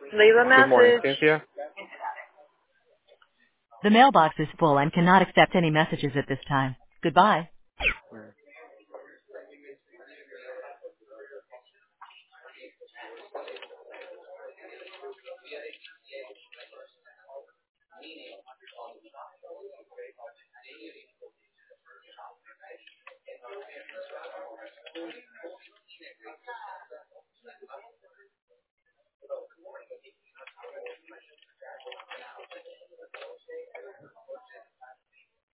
Leave a Good morning, message. Cynthia. The mailbox is full and cannot accept any messages at this time. Goodbye.